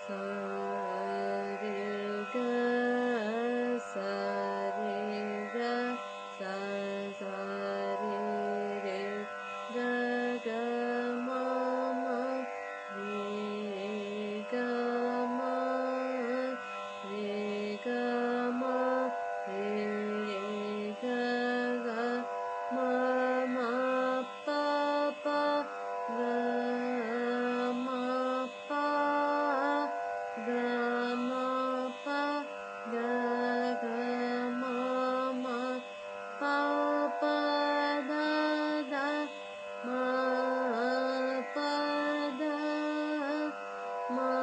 sa re ga sa re ga sa sa re re ga ga ma ma re ga ma re ga ma re ga ga ma ma pa pa ga ma pa ga ma pa ga ga ma ma pa pa da da ma pa da ma